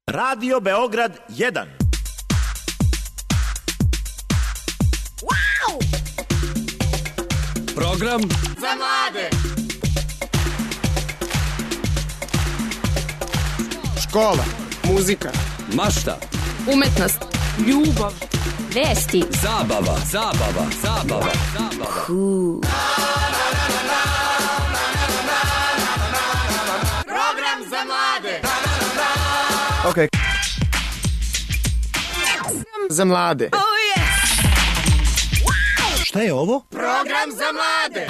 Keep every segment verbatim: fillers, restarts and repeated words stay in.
Radio Beograd jedan. Wow! Program za mlade. Škola, muzika, mašta, umetnost, ljubav, vesti, zabava, zabava, zabava, zabava. Cool. Program za mlade. Ok. Za mlade. Oh yes! Wow! Šta je ovo? Program za mlade.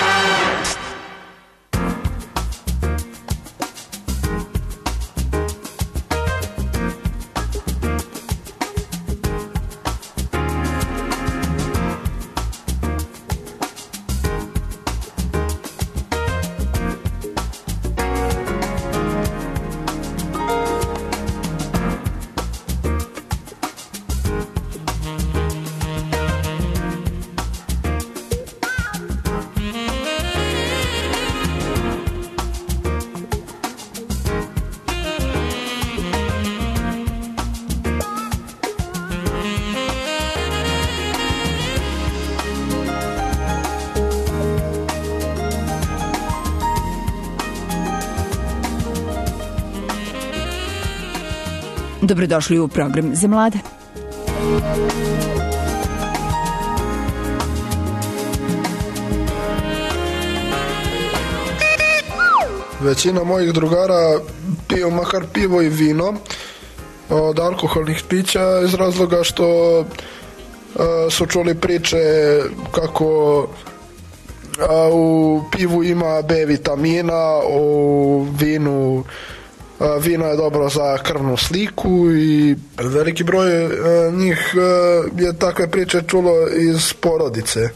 Dobrodošli u program za mlade. Većina mojih drugara piju makar pivo i vino od alkoholnih pića iz razloga što uh, su čuli priče kako uh, u pivu ima B vitamina, u vinu Uh, vino je dobro za krvnu sliku i veliki broj uh, njih uh, je takve priče čulo iz porodice.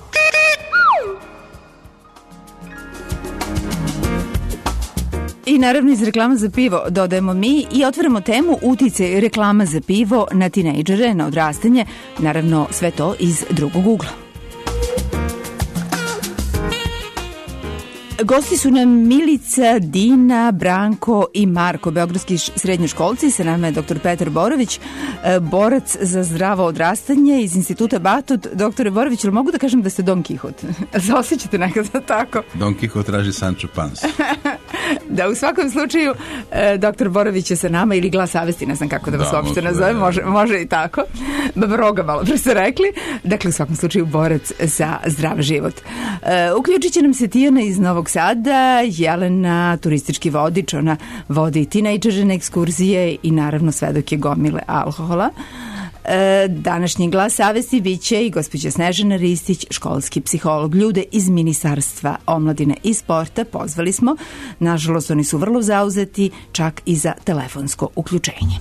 I naravno iz reklama za pivo dodajemo mi i otvaramo temu uticaj reklama za pivo na tinejdžere, na odrastanje, naravno sve to iz drugog ugla. Gosti su nam Milica, Dina, Branko i Marko, beogradski srednjoškolci. Sa nama je doktor Petar Borović, borac za zdravo odrastanje iz Instituta Batut. Doktore Borović, ili mogu da kažem da ste Don Kihot? Se osjećate nekada tako? Don Kihot traži Sancho Panza. Da, u svakom slučaju, doktor Borović je sa nama, ili glas savesti, ne znam kako da vas da, uopšte nazove, može, može i tako. Babroga malo pre ste rekli. Dakle, u svakom slučaju, borac za zdrav život. Uključit će nam se Tijana iz Novog Sada, Jelena, turistički vodič, ona vodi tinejdžere na ekskurzije i naravno svedok je gomile alkohola. E, današnji glas savesti bit će i gospođa Snežana Ristić, školski psiholog. Ljude iz Ministarstva omladine i sporta pozvali smo. Nažalost, oni su vrlo zauzeti, čak i za telefonsko uključenje.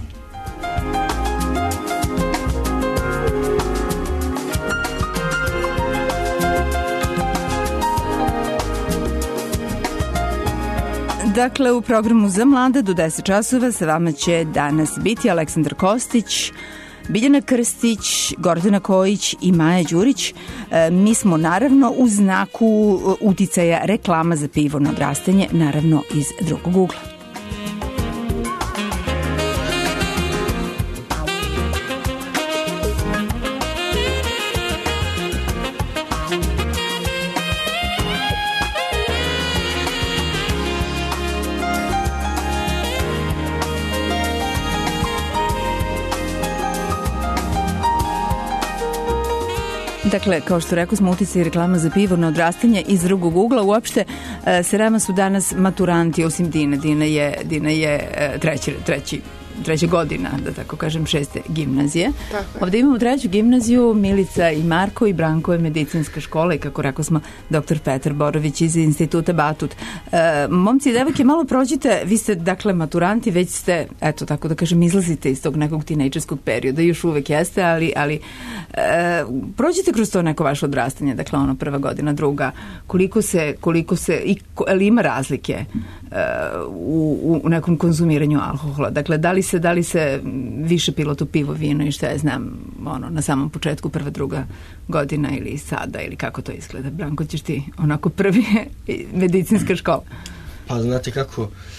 Dakle, u programu za mlade do deset časova sa vama će danas biti Aleksandar Kostić, Biljana Krstić, Gordana Kojić i Maja Đurić. E, mi smo naravno u znaku uticaja reklama za pivo na odrastanje, naravno iz drugog ugla. Dakle, kao što rekao smo, uticaj reklama za pivo na odrastanje iz drugog ugla. Uopšte, e, sa nama su danas maturanti, osim Dina. Dina je, Dina je e, treći, treći, treća godina, da tako kažem, šeste gimnazije. Tako. Ovdje imamo treću gimnaziju, Milica i Marko, i Branko je medicinska škola i, kako rekao smo, doktor Petar Borović iz Instituta Batut. E, momci i devojke, malo prođite, vi ste, dakle, maturanti, već ste, eto, tako da kažem, izlazite iz tog nekog tinejdžerskog perioda, još uvek jeste, ali, ali e, prođite kroz to neko vaše odrastanje, dakle, ono, prva godina, druga, koliko se, koliko se, i, ali ima razlike e, u, u nekom konzumiranju alkohola, dakle, da li se, da li se više pilo to pivo, vino i šta ja znam, ono, na samom početku, prva, druga godina ili sada, ili kako to izgleda? Branko, ćeš ti onako prvi medicinska škola? Pa znate kako,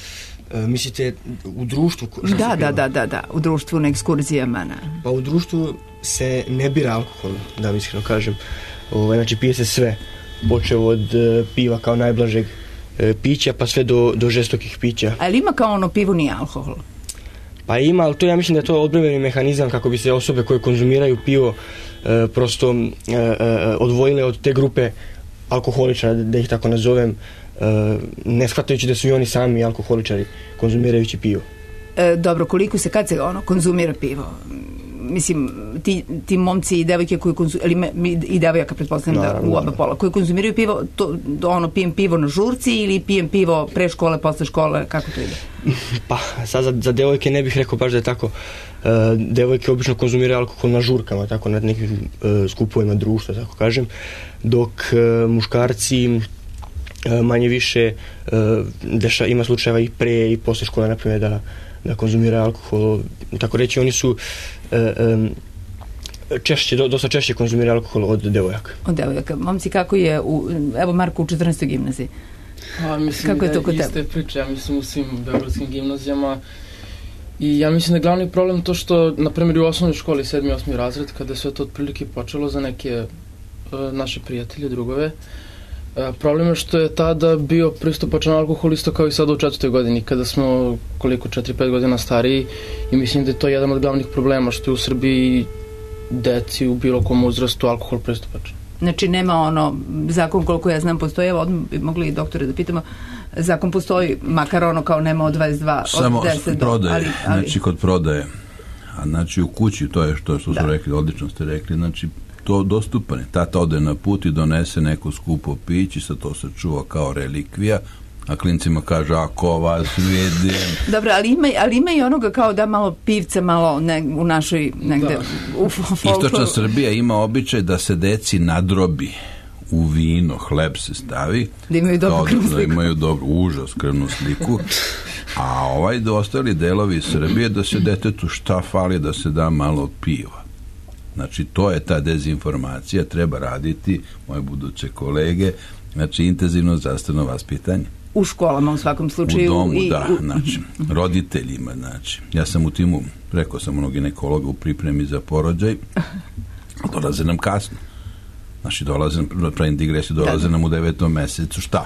E, mislite u društvu? Da, da, da, da, da, u društvu na ekskurzijama. Na... Pa u društvu se ne bira alkohol, da mi iskreno kažem. Ovaj, znači pije se sve, počeo od e, piva kao najblažeg e, pića pa sve do, do žestokih pića. Ali ima kao ono pivo nije alkohol? Pa ima, ali to ja mislim da je to odbrambeni mehanizam kako bi se osobe koje konzumiraju pivo e, prosto e, e, odvojile od te grupe alkoholičara, da ih tako nazovem, e, ne shvatajući da su i oni sami alkoholičari konzumirajući pivo. E, dobro, koliko se, kad se ono konzumira pivo? Mislim, ti, ti momci i devojke koji konzumiraju, i devojaka pretpostavljam da u oba pola, koji konzumiraju pivo, to, ono, pijem pivo na žurci ili pijem pivo pre škole, posle škole, kako to ide? Pa, sad za, za devojke ne bih rekao baš da je tako. E, devojke obično konzumiraju alkohol na žurkama, tako na nekim e, skupovima društva, tako kažem, dok e, muškarci e, manje više e, deša, ima slučajeva i pre i posle škole, na primjer, da da konzumiraju alkohol, tako reći, oni su e, e, češće, do, dosta češće konzumiraju alkohol od devojaka. Od devojaka. Momci, kako je, u, evo Marko u četrnaestoj gimnaziji? A, mislim kako je to kod tebe? Iste priče, ja mislim u svim beogradskim gimnazijama i ja mislim da je glavni problem to što, na primjer, u osnovnoj školi, sedmi, osmi razred, kada je sve to otprilike počelo za neke uh, naše prijatelje, drugove, problem je što je tada bio pristupačan alkohol isto kao i sada u četvrtoj godini, kada smo koliko četiri pet godina stariji i mislim da je to jedan od glavnih problema što je u Srbiji deci u bilo kom uzrastu alkohol pristupačan. Znači nema ono, zakon koliko ja znam postoji, evo odmah bi mogli i doktore da pitamo, zakon postoji, makar ono kao nema od dvadeset dva, samo od deset prodaje, ali, ali... znači kod prodaje, a znači u kući, to je što, što su da. rekli, odlično ste rekli, znači to dostupan je. Tata ode na put i donese neko skupo piće, sa to se čuva kao relikvija, a klincima kaže, ako vas vidim. Dobro, ali ima, ali ima i onoga kao da malo pivca, malo ne, u našoj negde da. u folkloru. Istočna Srbija ima običaj da se deci nadrobi u vino, hleb se stavi. Da imaju dobru krvnu sliku. Da imaju dobru, užas krvnu sliku. A ovaj do ostali delovi Srbije da se detetu šta fali da se da malo piva. Znači, to je ta dezinformacija, treba raditi, moje buduće kolege, znači, intenzivno zdravstveno vaspitanje. U školama, u svakom slučaju. U domu, i, da, u... znači, roditeljima, znači. Ja sam u timu, rekao sam onog ginekologa u pripremi za porođaj, dolaze nam kasno. Znači, dolaze nam, pravim digresiju, dolaze da. nam u devetom mesecu, šta?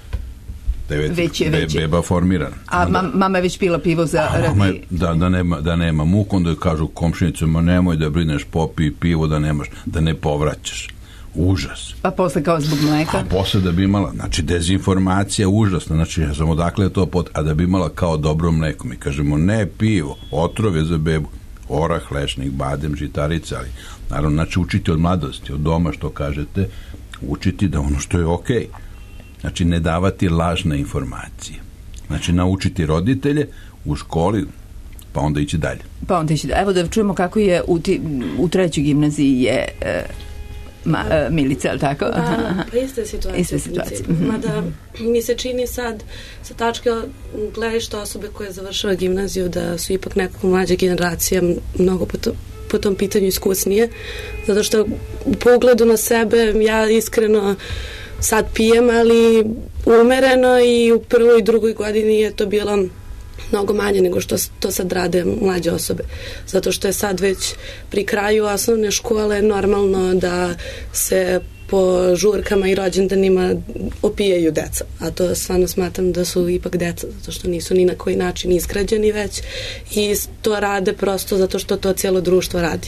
Devet, već je, be, već je. Beba formirana. A onda, mama je već pila pivo za radi. Da, da nema, da nema muku, onda kažu komšinicama, nemoj da brineš, popij pivo, da nemaš, da ne povraćaš. Užas. Pa posle kao zbog mleka? A posle da bi imala, znači dezinformacija užasna, znači ja sam odakle to pot, a da bi imala kao dobro mleko. Mi kažemo, ne pivo, otrov je za bebu, orah, lešnik, badem, žitarica, ali naravno, znači učiti od mladosti, od doma što kažete, učiti da ono što je okej. Okay. Znači, ne davati lažne informacije. Znači, naučiti roditelje u školi, pa onda ići dalje. Pa onda ići dalje. Evo da čujemo kako je u, ti, u trećoj gimnaziji je e, ma, e, Milica, ali tako? Da, pa ista situacija. Ista situacija. Mada mi se čini sad sa tačke gledišta osobe koje završava gimnaziju da su ipak nekako mlađa generacija mnogo po, to, po tom pitanju iskusnije. Zato što u pogledu na sebe ja iskreno sad pijem, ali umereno i u prvoj i drugoj godini je to bilo mnogo manje nego što to sad rade mlađe osobe. Zato što je sad već pri kraju osnovne škole normalno da se po žurkama i rođendanima opijaju deca. A to stvarno smatram da su ipak deca, zato što nisu ni na koji način izgrađeni već i to rade prosto zato što to cijelo društvo radi.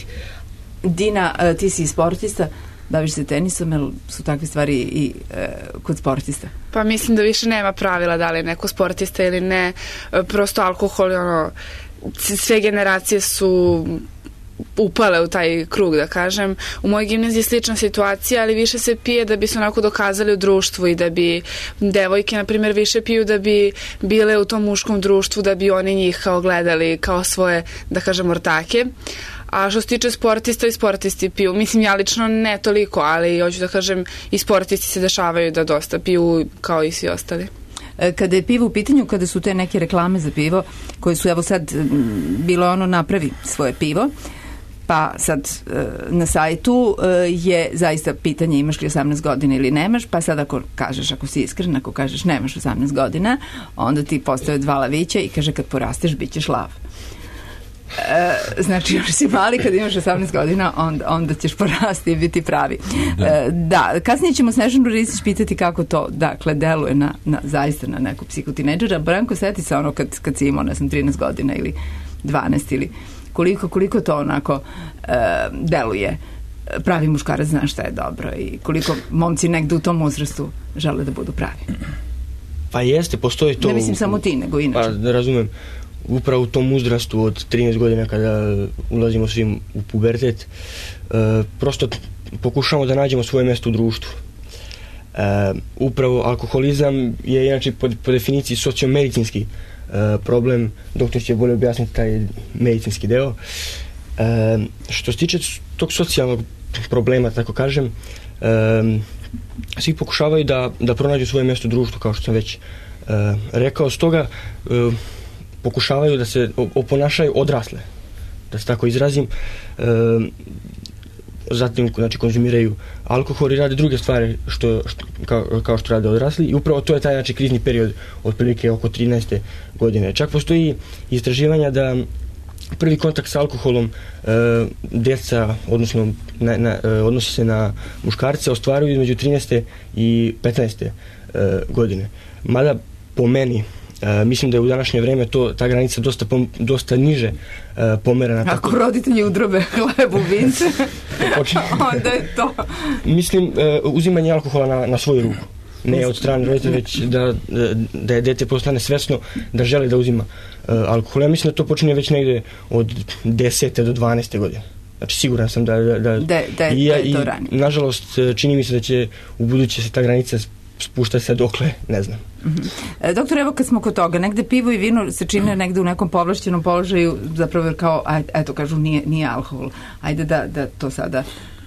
Dina, ti si sportista, baviš se tenisom, jer su takve stvari i e, kod sportista? Pa mislim da više nema pravila da li je neko sportista ili ne. Prosto alkohol, ono, sve generacije su upale u taj krug, da kažem. U mojoj gimnaziji je slična situacija, ali više se pije da bi se onako dokazali u društvu i da bi devojke, na primjer, više piju da bi bile u tom muškom društvu, da bi oni njih kao gledali kao svoje, da kažem, ortake. A što se tiče sportista i sportisti piju, mislim ja lično ne toliko, ali hoću da kažem i sportisti se dešavaju da dosta piju kao i svi ostali. Kada je pivo u pitanju, kada su te neke reklame za pivo, koje su evo sad bilo ono napravi svoje pivo, pa sad na sajtu je zaista pitanje imaš li osamnaest godina ili nemaš, pa sad ako kažeš, ako si iskren, ako kažeš nemaš osamnaest godina, onda ti postave dva lavića i kaže kad porasteš bit ćeš lav. E, znači još si mali, kad imaš osamnaest godina onda, onda ćeš porasti i biti pravi. Da, e, da kasnije ćemo Snežanu Ristić pitati kako to dakle deluje na, na, zaista na neku psihotineđera. Branko, seti se ono kad, kad si imao, ne znam, trinaest godina ili dvanaest ili koliko, koliko to onako e, deluje. Pravi muškarac zna šta je dobro i koliko momci negde u tom uzrastu žele da budu pravi. Pa jeste, postoji to... Ne mislim samo ti, nego inače. Pa, razumem. Upravo u tom uzrastu od trinaest godina kada ulazimo svim u pubertet, e, prosto pokušamo da nađemo svoje mjesto u društvu. E, upravo alkoholizam je inače po, po definiciji sociomedicinski e, problem, doktor će bolje objasniti taj medicinski deo. E, što se tiče tog socijalnog problema, tako kažem, e, svi pokušavaju da, da pronađu svoje mjesto u društvu, kao što sam već e, rekao, stoga e, pokušavaju da se oponašaju odrasle, da se tako izrazim, e, zatim znači, konzumiraju alkohol i rade druge stvari što, što, kao, kao što rade odrasli i upravo to je taj znači, krizni period otprilike oko trinaeste godine. Čak postoji istraživanja da prvi kontakt sa alkoholom e, djeca, odnosno na, na, e, odnosi se na muškarce, ostvaruju između trinaeste i petnaeste e, godine. Mada po meni Uh, mislim da je u današnje vrijeme to, ta granica dosta, pom, dosta niže uh, pomerana. Ako tako... roditelji udrobe hlebu vince, onda je to. Mislim, uh, uzimanje alkohola na, na svoju ruku. Ne od strane roditelja, već da, da je dete postane svesno da želi da uzima uh, alkohol. Ja mislim da to počinje već negde od desete do dvanaeste godine. Znači siguran sam da... Da, da, da, da, i, da je to i, ranije. Nažalost, čini mi se da će u buduće se ta granica spušta se dokle, ne znam. Mm-hmm. E, doktor, evo kad smo kod toga, negde pivo i vino se čine negde u nekom povlašćenom položaju, zapravo kao, aj, eto kažu, nije, nije alkohol. Ajde da, da to sada...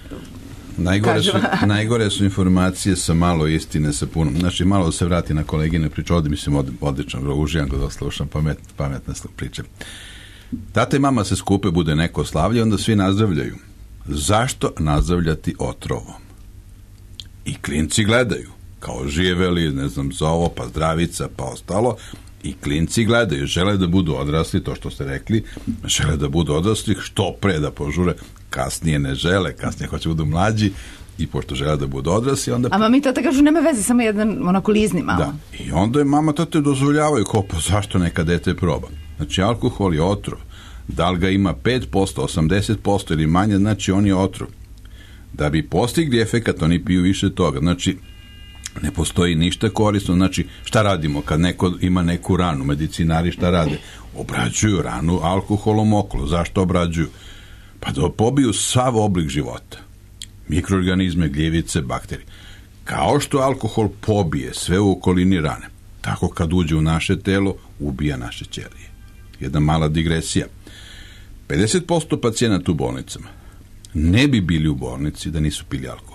Najgore su, najgore su informacije sa malo istine, sa punom. Znači, malo da se vrati na kolegine priče, ovdje mislim od, odlično, uživam ga da slušam pamet, pametne priče. Tata i mama se skupe, bude neko slavlje, onda svi nazdravljaju. Zašto nazdravljati otrovom? I klinci gledaju. Kao živeli, ne znam, za ovo, pa zdravica, pa ostalo, i klinci gledaju, žele da budu odrasli, to što ste rekli, žele da budu odrasli, što pre da požure, kasnije ne žele, kasnije hoće budu mlađi, i pošto žele da budu odrasli, onda... A mami tata kažu, nema veze, samo jedan onako lizni malo. Da, i onda je mama tate dozvoljavaju, kao, pa zašto neka dete proba? Znači, alkohol je otrov, da li ga ima pet posto, osamdeset posto ili manje, znači on je otrov. Da bi postigli efekat, oni piju više toga, znači, ne postoji ništa korisno, znači šta radimo kad neko ima neku ranu, medicinari šta rade? Obrađuju ranu alkoholom okolo. Zašto obrađuju? Pa da pobiju sav oblik života. Mikroorganizme, gljivice, bakterije. Kao što alkohol pobije sve u okolini rane, tako kad uđe u naše telo, ubija naše ćelije. Jedna mala digresija. pedeset posto pacijenata u bolnicama ne bi bili u bolnici da nisu pili alkohol.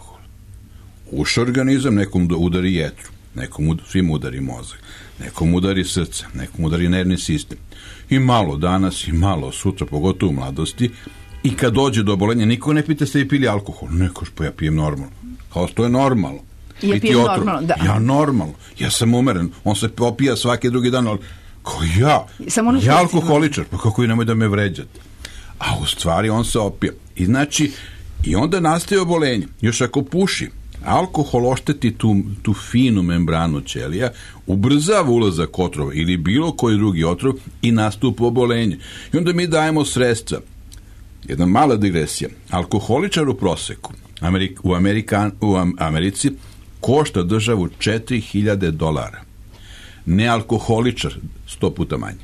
Uš organizam, nekom udari jetru, nekom ud, svim udari mozak, nekom udari srce, nekom udari nervni sistem. I malo danas, i malo sutra, pogotovo u mladosti, i kad dođe do obolenja, niko ne pita ste i pili alkohol. Neko što ja pijem normalno. Kao to je normalno. Ja pijem normalno, da. Ja normalno. Ja sam umeren. On se popija svaki drugi dan, ali kao ja. Samo ja alkoholičar, pa kako i nemoj da me vređate. A u stvari on se opija. I znači, i onda nastaje obolenje. Još ako puši, alkohol ošteti tu, tu finu membranu ćelija, ubrzava ulazak otrova ili bilo koji drugi otrov i nastupa obolenje. I onda mi dajemo sredstva. Jedna mala digresija. Alkoholičar u proseku Amerik, u, Amerikan, u Americi košta državu četiri hiljade dolara. Nealkoholičar sto puta manje.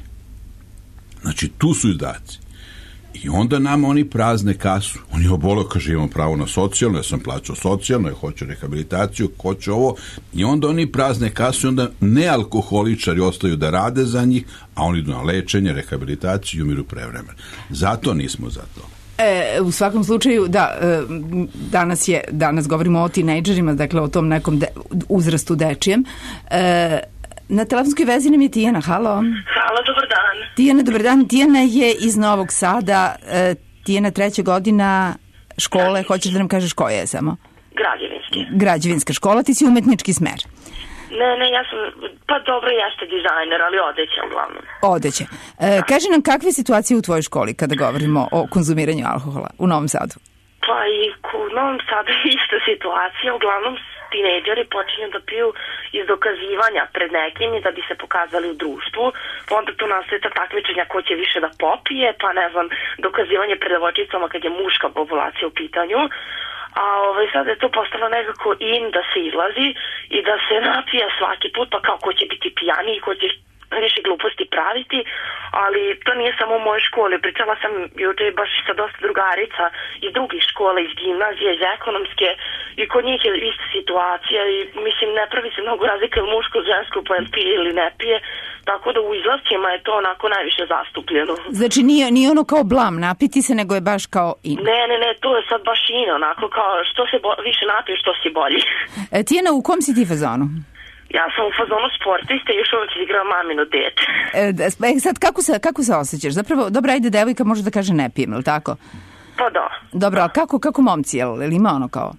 Znači tu su izdaci. I onda nam oni prazne kasu. Oni obolo, kaže, imam pravo na socijalno, ja sam plaćao socijalno, ja hoću rehabilitaciju, hoću ovo. I onda oni prazne kasu i onda nealkoholičari ostaju da rade za njih, a oni idu na lečenje, rehabilitaciju i umiru prevremeno. Zato nismo za to. E, u svakom slučaju, da, danas, je, danas govorimo o tinejdžerima, dakle o tom nekom de, uzrastu dečijem. E, na telefonskoj vezi nam je Tijana, halo. Halo, dobar dan. Tijana, dobar dan. Tijana je iz Novog Sada. E, Tijena, treća godina škole, hoćeš da nam kažeš koja je samo? Građevinski. Građevinska škola, ti si umetnički smer. Ne, ne, ja sam, pa dobro, jeste dizajner, ali odeća uglavnom. Odeće. E, kaži nam, kakve situacije u tvojoj školi kada govorimo o konzumiranju alkohola u Novom Sadu? Pa i u Novom Sadu je ista situacija, uglavnom tinejdžeri počinju da piju iz dokazivanja pred nekim i da bi se pokazali u društvu, pa onda tu nastaje ta takmičenja ko će više da popije, pa ne znam, dokazivanje pred devojčicama kad je muška populacija u pitanju. A ovaj, sad je to postalo nekako in da se izlazi i da se napija svaki put, pa kao ko će biti pijaniji, ko će više gluposti praviti, ali to nije samo u mojoj školi. Pričala sam juče baš sa dosta drugarica iz drugih škola, iz gimnazije, iz ekonomske, i kod njih je ista situacija i mislim ne pravi se mnogo razlika ili muško, žensko, pa je pije ili ne pije, tako da u izlascima je to onako najviše zastupljeno. Znači nije, nije ono kao blam napiti se, nego je baš kao in. Ne, ne, ne, to je sad baš in, onako kao što se bo- više napije, što si bolji. E, Tijena, u kom si ti fazonu? Ja sam u fazonu sportista i još uvijek igram mamino dete. E, sad, kako se, kako se osjećaš? Zapravo, dobra, ajde, devojka može da kaže ne pijem, ili tako? Pa da. Dobro, a kako, kako momci, jel, jel ima ono kao?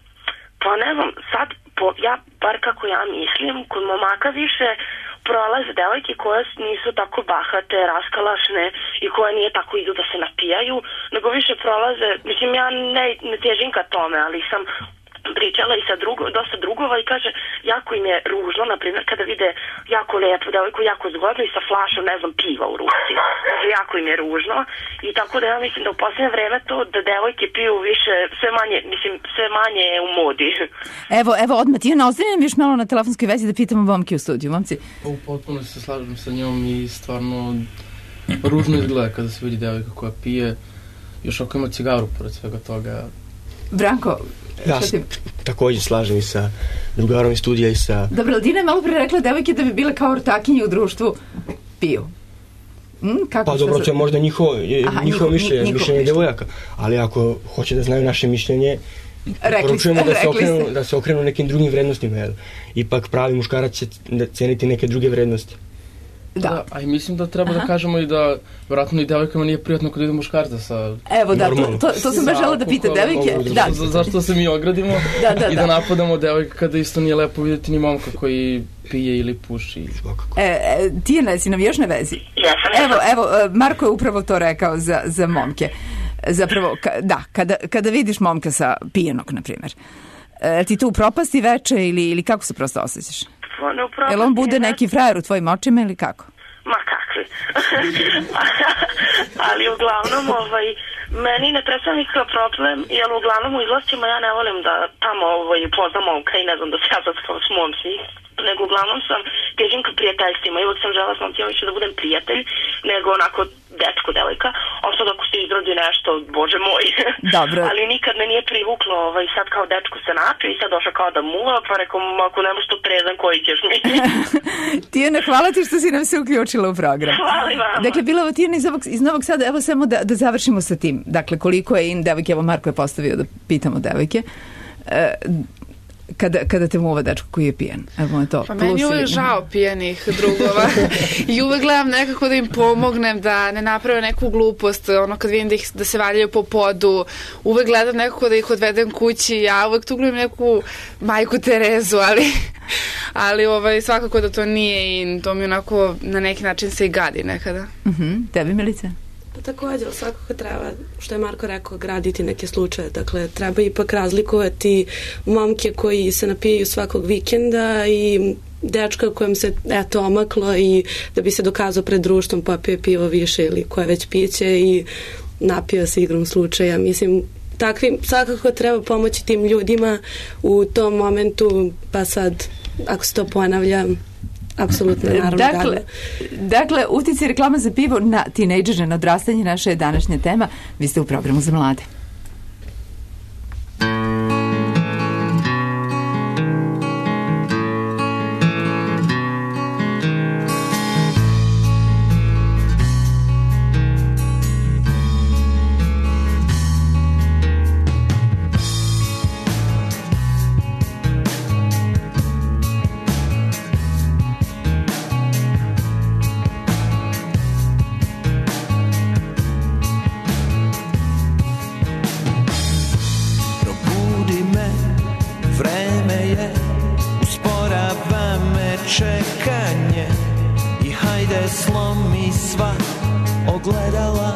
Pa ne znam, sad, po, ja, bar kako ja mislim, kod momaka više prolaze devojke koje nisu tako bahate, raskalašne i koje nije tako idu da se napijaju, nego više prolaze, mislim, ja ne, ne težim ka tome, ali sam pričala i sa drugo, dosta drugova i kaže, jako im je ružno, na primjer, kada vide jako lijepu devojku, jako zgodno i sa flašom, ne znam, piva u ruci. Kaže, jako im je ružno i tako da ja mislim da u posljednje vreme to da devojke piju više, sve manje, mislim, sve manje je u modi. Evo, evo, odmah, Tijana, ostani nam još malo na telefonskoj vezi da pitamo momke u studiju, momci. U potpuno se slažem sa njom i stvarno ružno izgleda kada se vidi devojka koja pije, još ako ima cigaru pored svega toga. Branko, ja se također slažem i sa drugarom iz studija i sa... Dobro, Dina je malo pre rekla devojke da bi bile kao ortakinje u društvu piju. Mm, kako pa dobro, to je možda njihovo, Aha, njihovo mišljenje, njihovo mišljenje devojaka, ali ako hoće da znaju naše mišljenje, poručujemo da se okrenu, da se okrenu nekim drugim vrednostima, jel? Ipak pravi muškarac će ceniti neke druge vrednosti. Da. Da, a i mislim da treba Aha. da kažemo i da vjerojatno i devojkama nije prijatno kad ide muškarca sa... Evo da, to, to, to sam baš žela da pita devojke. Da. Za, zašto se mi ogradimo da, da, i da, da napadamo devojke kada isto nije lepo vidjeti ni momka koji pije ili puši. E, e, Tijena, si nam još na vezi? Jesam. Evo, evo, Marko je upravo to rekao za, za momke. Zapravo, ka, da, kada, kada vidiš momka sa pijenog, na primjer, e, ti to u propasti veče ili, ili kako se prosto osjećaš? Jel on bude neki frajer u tvojim očima ili kako? Ma kakvi. Ali uglavnom, ovaj, meni ne predstavlja nikakav problem, jer uglavnom u izlascima ja ne volim da tamo ovaj, poznam momka i ne znam da se ja sad kao s momci, nego uglavnom sam težim ka prijateljstvima i uvijek sam žela s momcima više da budem prijatelj, nego onako dečko, devojka, a sad ako se izrodi nešto, bože moj. Dobro. Ali nikad me nije privuklo, ovaj, sad kao dečko se napio i sad došao kao da muva, pa rekao, ako nemaš to trezan, koji ćeš mi? Tijana, hvala ti što si nam se uključila u program. Hvala i vama. Dakle, bila ovo Tijana iz, iz Novog Sada, evo samo da, da završimo sa tim. Dakle, koliko je in devojke, evo Marko je postavio da pitamo devojke. E, Kada, kada te muva dečko koji je pijan. Evo je to. Pa meni je uvijek žao pijanih drugova i uvijek gledam nekako da im pomognem da ne naprave neku glupost, ono kad vidim da, ih, da se valjaju po podu, uvijek gledam nekako da ih odvedem kući, ja uvijek tu gledam neku majku Terezu, ali, ali ovaj, svakako da to nije i to mi onako na neki način se i gadi nekada. Uh-huh. Tebi, Milice? Pa također, svakako treba, što je Marko rekao, graditi neke slučaje. Dakle, treba ipak razlikovati momke koji se napijaju svakog vikenda i dečka kojem se eto omaklo i da bi se dokazao pred društvom popio pivo više ili koje već piće i napio se igrom slučaja. Mislim, takvim, svakako treba pomoći tim ljudima u tom momentu, pa sad, ako se to ponavlja, apsolutno, naravno. Dakle, dakle uticaj reklama za pivo na tinejdžere, na odrastanje, naša je današnja tema. Vi ste u programu za mlade. slomi sva ogledala,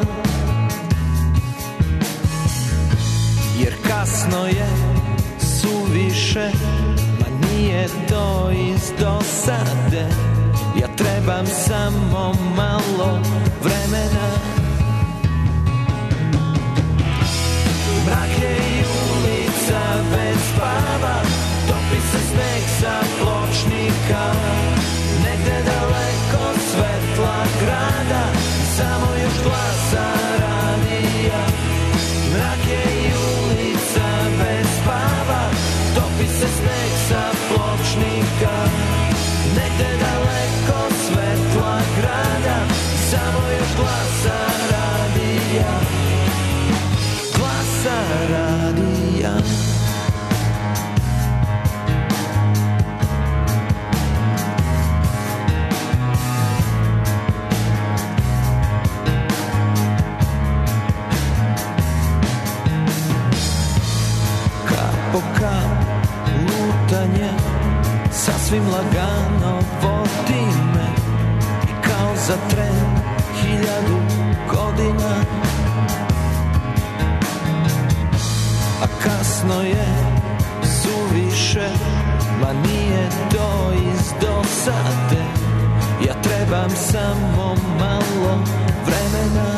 jer kasno je suviše, ma nije to iz dosade. Ja trebam samo malo vremena. Mrak je i ulica bez spava, topi se sneg sa pločnika. Negde daleko svetla grada, samo još glasa radija. Mrak je i ulica bez spava, topi se sneg sa pločnika. Negde daleko svetla grada, samo još glasa radija. Glasa radija. Po kap lutanje, sasvim lagano vodi me, i kao za tren hiljadu godina. A kasno je suviše, ma nije to iz dosade. Ja trebam samo malo vremena.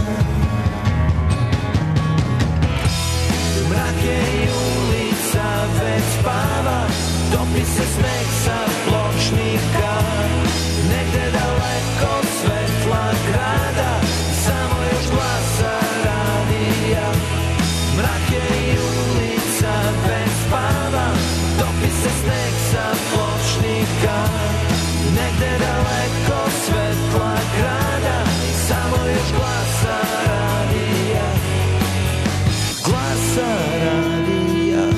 Mrak je i ulica već spava, topi se sneg sa pločnika. Negde daleko svetla grada, samo još glasa radija. Mrak je i ulica već spava, topi se sneg sa pločnika. Negde daleko svetla grada, samo još glasa radija. Glasa radija.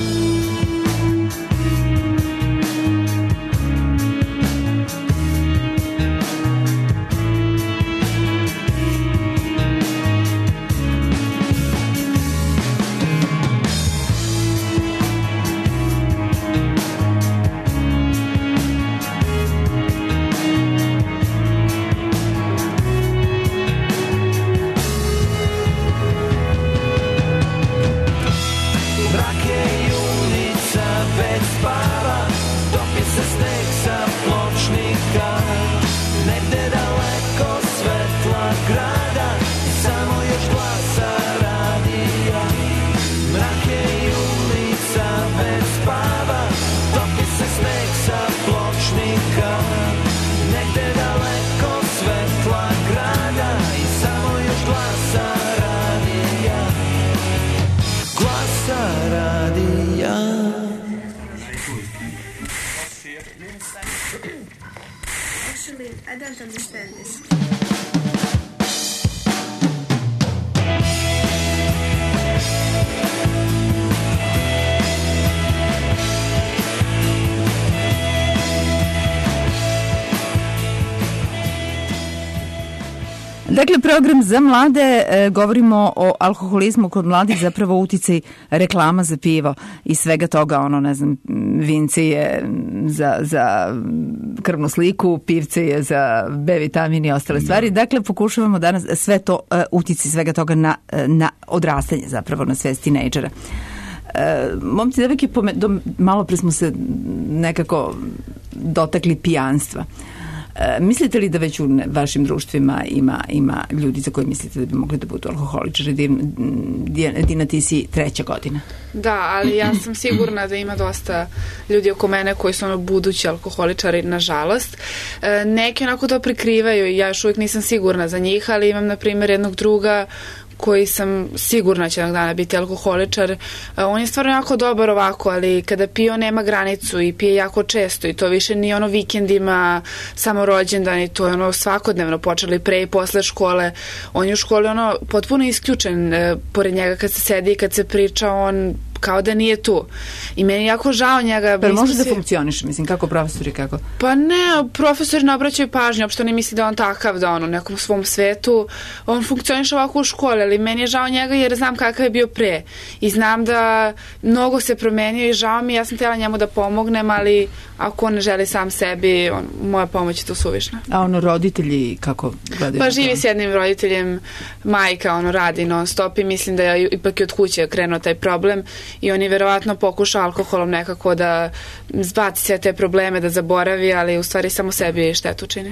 I don't understand this. Dakle, program za mlade, e, govorimo o alkoholizmu kod mladih, zapravo uticaj reklama za pivo i svega toga, ono, ne znam, vinci je za, za krvnu sliku, pivce je za B vitamin i ostale stvari. Dakle, pokušavamo danas sve to, e, uticaj svega toga na, na odrastanje, zapravo na svest tinejdžera. E, momci, devojke, malo pre smo se nekako dotakli pijanstva. E, mislite li da već u vašim društvima ima, ima ljudi za koje mislite da bi mogli da budu alkoholičari? Dina, Dina, ti si treća godina. Da, ali ja sam sigurna da ima dosta ljudi oko mene koji su ono budući alkoholičari, nažalost. E, neki onako to prikrivaju i ja još uvijek nisam sigurna za njih, ali imam, na primjer, jednog druga koji sam sigurna će jednog dana biti alkoholičar. On je stvarno jako dobar ovako, ali kada pije on nema granicu i pije jako često i to više nije ono vikendima, samo rođendan i to je ono svakodnevno, počeli pre i posle škole. On je u školi ono potpuno isključen, pored njega kad se sedi i kad se priča on kao da nije tu. I meni je jako žao njega. Pa može da funkcioniše, mislim, kako profesori, kako? Pa ne, profesori ne obraćaju pažnju, uopšte ne misli da on takav, da on u nekom svom svetu, on funkcioniše ovako u školi, ali meni je žao njega jer znam kakav je bio pre. I znam da mnogo se promenio i žao mi, ja sam htjela njemu da pomognem, ali ako on ne želi sam sebi, on, moja pomoć je to suvišna. A ono, roditelji kako gledaju? Pa živi s jednim roditeljem, majka, ono, radi non stop i mislim da je ipak i od kuće krenuo taj problem i on je verovatno pokušao alkoholom nekako da zbaci sve te probleme, da zaboravi, ali u stvari samo sebi štetu čini.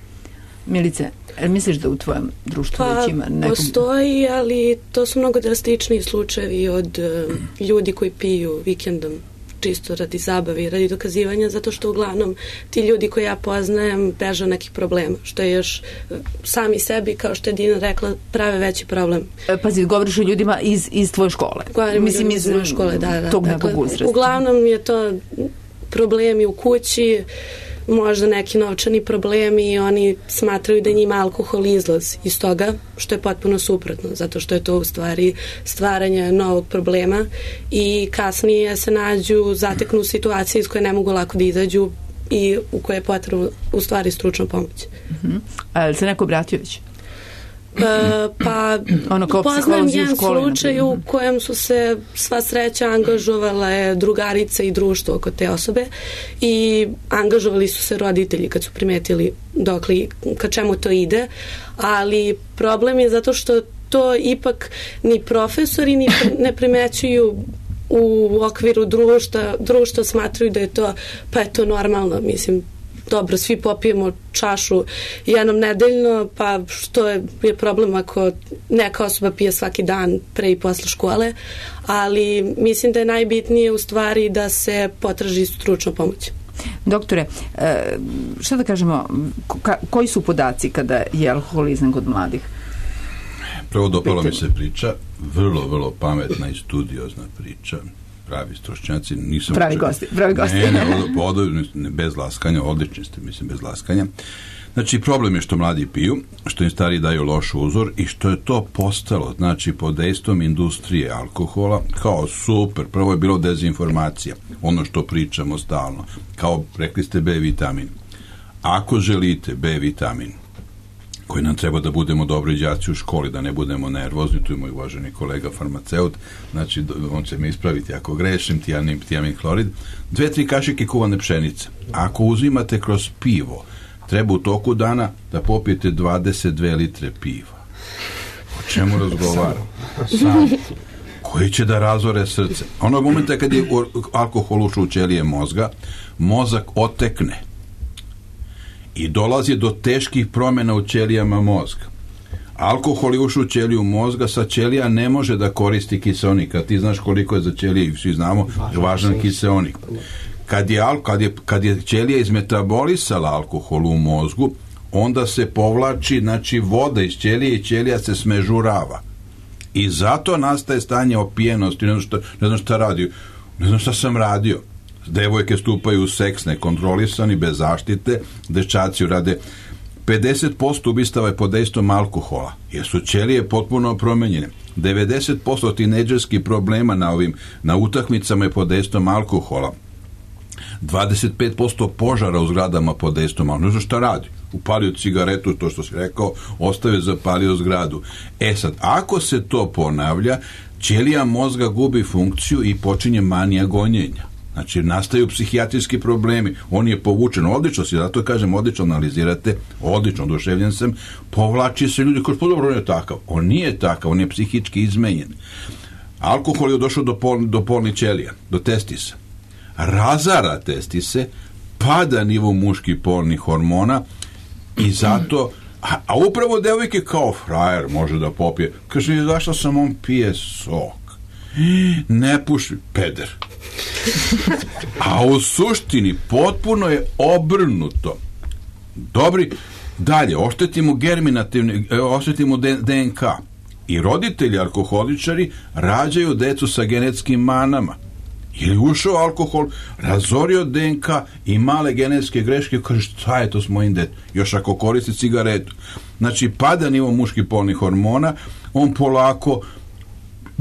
Milice, misliš da u tvojem društvu pa, već ima nekom... postoji, ali to su mnogo drastičniji slučajevi od uh, ljudi koji piju vikendom čisto radi zabave i radi dokazivanja, zato što uglavnom ti ljudi koji ja poznajem beže nekih problema, što je još sami sebi, kao što je Dina rekla, prave veći problem. E, pazi, govoriš o ljudima iz, iz tvoje škole. Govorim Mislim, iz moje škole, da, da. Tog nekog uzrasta. Uglavnom je to problemi u kući, možda neki novčani problemi i oni smatraju da njima alkohol izlaz iz toga, što je potpuno suprotno, zato što je to u stvari stvaranje novog problema i kasnije se nađu, zateknu u situaciji iz koje ne mogu lako da izađu i u koje je potrebno u stvari stručna pomoć. Uh-huh. A je li se neko obratio već? Uh, pa ono poznam jedan slučaj u kojem su se sva sreća angažovale drugarice i društvo oko te osobe i angažovali su se roditelji kad su primetili dokle, ka čemu to ide, ali problem je zato što to ipak ni profesori ni ne primećuju u okviru društva, društva smatraju da je to, pa je to normalno, mislim, dobro, svi popijemo čašu jednom nedeljno, pa što je, je problem ako neka osoba pije svaki dan pre i posle škole, ali mislim da je najbitnije u stvari da se potraži stručna pomoć. Doktore, šta da kažemo, koji su podaci kada je alkoholizam kod mladih? Prvo dopala mi se priča, vrlo, vrlo pametna i studiozna priča, pravi stručnjaci, nisam... Pravi gosti, pravi gosti. Ne, ne, od, ne, bez laskanja, odlični ste, mislim, bez laskanja. Znači, problem je što mladi piju, što im stari daju loš uzor i što je to postalo, znači, pod dejstvom industrije alkohola, kao super, prvo je bilo dezinformacija, ono što pričamo stalno, kao, rekli ste, B vitamin. Ako želite B vitamin, koji nam treba da budemo dobri đaci u školi, da ne budemo nervozni, tu je moj uvaženi kolega farmaceut, znači on će me ispraviti ako grešim, tijamin, tijamin klorid, dve, tri kašike kuvane pšenice. Ako uzimate kroz pivo, treba u toku dana da popijete dvadeset dve litre piva. O čemu razgovaram? Sam. Koji će da razore srce. Onog momenta kad je alkohol ušao u ćelije mozga, mozak otekne i dolazi do teških promjena u ćelijama mozga. Alkohol je ušao u ćeliju mozga, sa ćelija ne može da koristi kiseonik. A ti znaš koliko je za ćelije, svi znamo, važan kiseonik. Kad je, kad je, kad je ćelija izmetabolisala alkohol u mozgu, onda se povlači, znači, voda iz ćelije i ćelija se smežurava. I zato nastaje stanje opijenosti. Ne znam šta, ne znam šta radio. Ne znam šta sam radio. Devojke stupaju u seks nekontrolisani, bez zaštite, dečaci rade. pedeset posto ubistava je pod dejstvom alkohola, jer su ćelije potpuno promenjene. devedeset posto tinejdžerskih problema na ovim na utakmicama je pod dejstvom alkohola. dvadeset pet posto požara u zgradama pod dejstvom alkohola. Ne znam šta radi. Upalio cigaretu, to što si rekao, ostavio, zapalio zgradu. E sad, ako se to ponavlja, ćelija mozga gubi funkciju i počinje manija gonjenja. Znači, nastaju psihijatrijski problemi. On je povučen, odlično si, zato kažem, odlično analizirate, odlično, oduševljen sam, povlači se ljudi koji, pa dobro, on je takav. On nije takav, on je psihički izmenjen. Alkohol je došao do, pol, do polnih ćelija, do testisa. Razara testise, pada nivo muških polnih hormona i zato, a, a upravo devojke kao frajer može da popije. Kaže, zašto sam on pije sok? Ne puši, peder. A u suštini potpuno je obrnuto. Dobri, dalje, oštetimo germinativni, oštetimo D N K. I roditelji alkoholičari rađaju decu sa genetskim manama. Ili ušao alkohol, razorio D N K i male genetske greške, kaže, šta je to s mojim detom? Još ako koristi cigaretu. Znači, pada nivo muških polnih hormona, on polako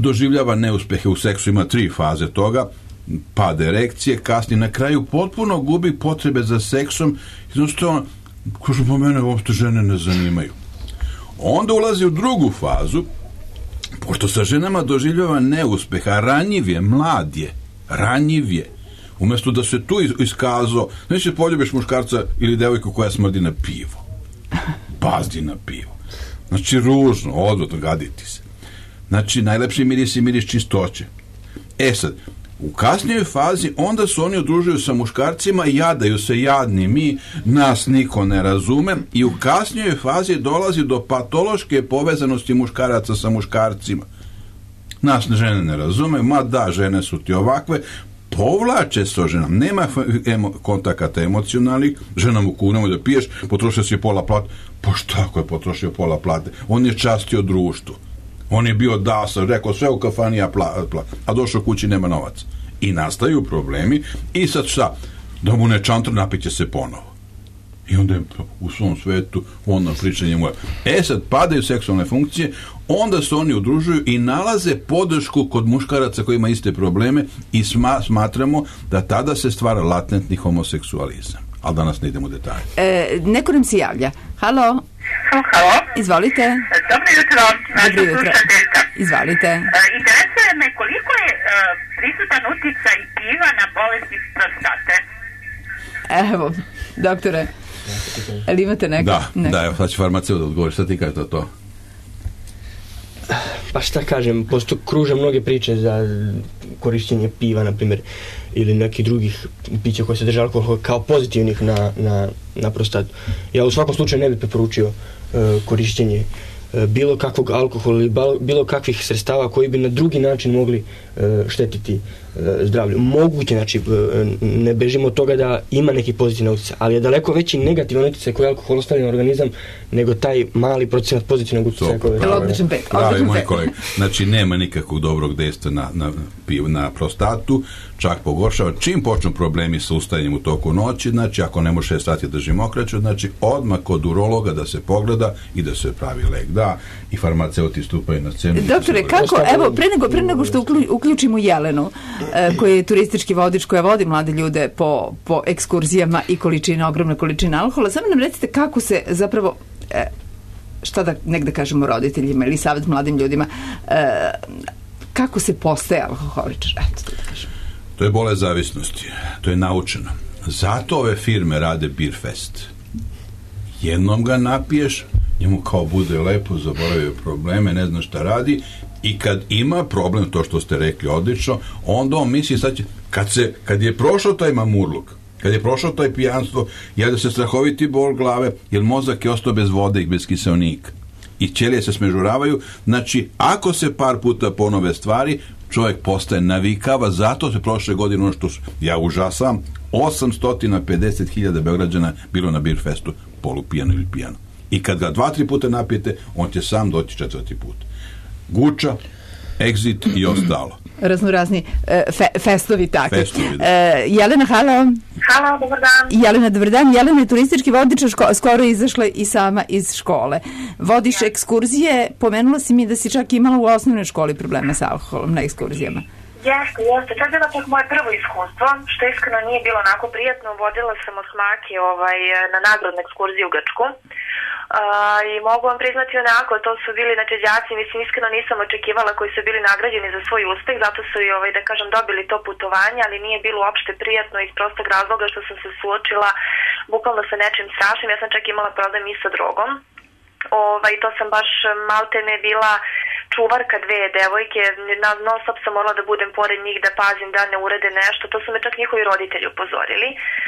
doživljava neuspehe u seksu, ima tri faze toga, pad erekcije, kasnije na kraju potpuno gubi potrebe za seksom, jednostavno, kažu, po mene uopšte žene ne zanimaju. Onda ulazi u drugu fazu, pošto sa ženama doživljava neuspeh, a ranjiv je, mlad je, ranjiv je. Umjesto da se tu iskazao, neće poljubiš muškarca ili devojku koja smrdi na pivo. Pazdi na pivo. Znači, ružno, odvratno, gaditi se. Znači, najlepši miris je miris čistoće. E sad, u kasnijoj fazi onda se oni udružuju sa muškarcima i jadaju se jadni mi, nas niko ne razume, i u kasnijoj fazi dolazi do patološke povezanosti muškaraca sa muškarcima. Nas žene ne razume, ma da, žene su ti ovakve, povlače se o ženama, nema emo, kontakata emocionalnih, ženom u kunemo da piješ, potrošio si pola plate, pa šta ako je potrošio pola plate? On je častio društvu. On je bio dasa, rekao sve u kafani, ja pla, pla, a došao kući, nema novac. I nastaju problemi i sad šta? Da mu ne čantru, napiće se ponovo. I onda je u svom svetu ono pričanje moje. E sad, padaju seksualne funkcije, onda se oni udružuju i nalaze podršku kod muškaraca koji ima iste probleme i sma, smatramo da tada se stvara latentni homoseksualizam. Ali danas ne idemo u detalje. E, neko nam se javlja. Halo? Halo? Izvolite. Dobro jutro. Dobro jutro. Izvolite. E, interesuje me koliko je e, prisutan uticaj piva na bolesti prostate. Evo, doktore, ali imate neko? Da, neko? da, evo, sad će farmaceut da odgovori. Šta ti kažeš na to? Pa šta kažem, posto kruže mnoge priče za korišćenje piva, na primjer, ili nekih drugih pića koje sadrže alkohol kao pozitivnih na, na, na prostatu. Ja u svakom slučaju ne bih preporučio uh, korišćenje uh, bilo kakvog alkohola ili bilo kakvih sredstava koji bi na drugi način mogli uh, štetiti uh, zdravlju. Moguće, znači, uh, ne bežimo od toga da ima neki pozitivan utjecaj, ali je daleko veći negativan utjecaj koji alkohol ostavlja na organizam nego taj mali procenat pozitivnog utjecaja koji je. Odličan pet. Pravi moj kolega. Znači, nema nikakvog dobrog dejstva na, na, na prostatu, čak pogoršava. Čim počnu problemi sa ustajanjem u toku noći, znači, ako ne može šest sati drži mokraću, znači, odmah kod urologa da se pogleda i da se pravi lek. Da, i farmaceuti stupaju na scenu. Doktore, kako, evo, pre nego, pre nego što uključimo Jelenu, uh, koji je turistički vodič, koja vodi mlade ljude po, po ekskurzijama i količina, ogromna količina alkohola, samo nam recite kako se zapravo, e, šta da negde kažemo roditeljima ili savjet mladim ljudima, e, kako se postaje alkoholičar? Eto, da kažem. To je bolest zavisnosti. To je naučeno. Zato ove firme rade Beer Fest. Jednom ga napiješ, njemu kao bude lepo, zaboravio probleme, ne zna šta radi, i kad ima problem, to što ste rekli odlično, onda on misli sad će, kad, se, kad je prošao taj mamurluk, kad je prošao taj pijanstvo, javlja se strahoviti bol glave, jer mozak je ostao bez vode i bez kiseonika. I ćelije se smežuravaju. Znači, ako se par puta ponove stvari, čovjek postaje navikava, zato se prošle godine, ono što ja užasam, osamsto pedeset hiljada Beograđana bilo na Beer Festu, polupijano ili pijano. I kad ga dva, tri puta napijete, on će sam doći četvrti put. Guča, Exit i ostalo. Raznorazni e, fe, festovi takvi. Festovi, da. E, Jelena, halo. Halo, dobar dan. Jelena, dobar dan. Jelena je turistički vodič, ško, skoro izašla i sama iz škole. Vodiš ja. ekskurzije, pomenula si mi da si čak imala u osnovnoj školi problema sa alkoholom na ekskurzijama. Jeste, jeste. To je bilo čak moje prvo iskustvo, što iskreno nije bilo onako prijatno. Vodila sam osmake ovaj, na nagradnu ekskurziju u Grčku. Uh, i mogu vam priznati onako, to su bili znači đaci, mislim iskreno nisam očekivala, koji su bili nagrađeni za svoj uspeh, zato su i ovaj, da kažem dobili to putovanje, ali nije bilo uopšte prijatno iz prostog razloga što sam se suočila bukvalno sa nečim strašnim. Ja sam čak imala problem i sa drogom. Ovaj, to sam baš malte ne bila čuvarka dve devojke, non stop sam morala da budem pored njih, da pazim da ne urede nešto, to su me čak njihovi roditelji upozorili.